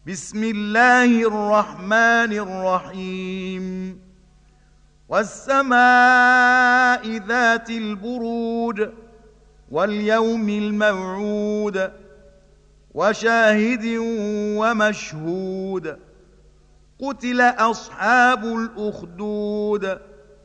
بسم الله الرحمن الرحيم والسماء ذات البروج واليوم الموعود وشاهد ومشهود قتل أصحاب الأخدود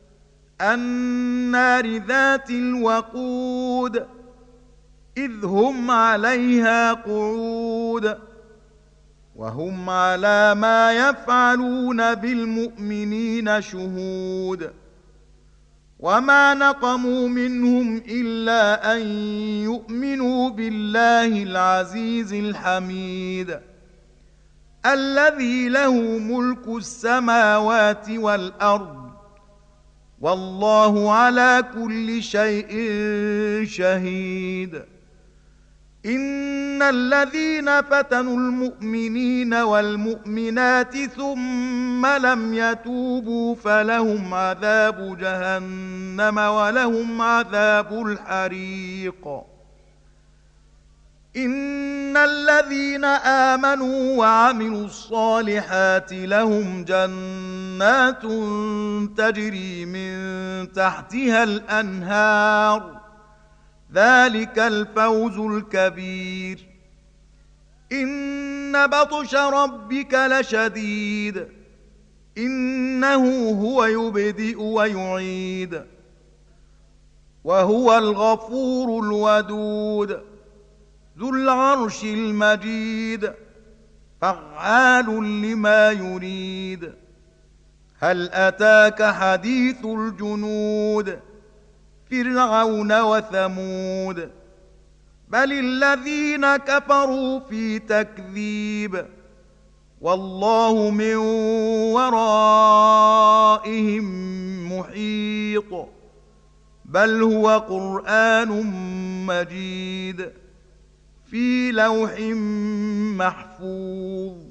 النار ذات الوقود إذ هم عليها قعود وهم على ما يفعلون بالمؤمنين شهود وما نقموا منهم إلا أن يؤمنوا بالله العزيز الحميد الذي له ملك السماوات والأرض والله على كل شيء شهيد إن الذين فتنوا المؤمنين والمؤمنات ثم لم يتوبوا فلهم عذاب جهنم ولهم عذاب الحريق إن الذين آمنوا وعملوا الصالحات لهم جنات تجري من تحتها الأنهار ذلك الفوز الكبير إن بطش ربك لشديد إنه هو يبدئ ويعيد وهو الغفور الودود ذو العرش المجيد فعال لما يريد هل أتاك حديث الجنود فرعون وثمود بل الذين كفروا في تكذيب والله من ورائهم محيط بل هو قرآن مجيد في لوح محفوظ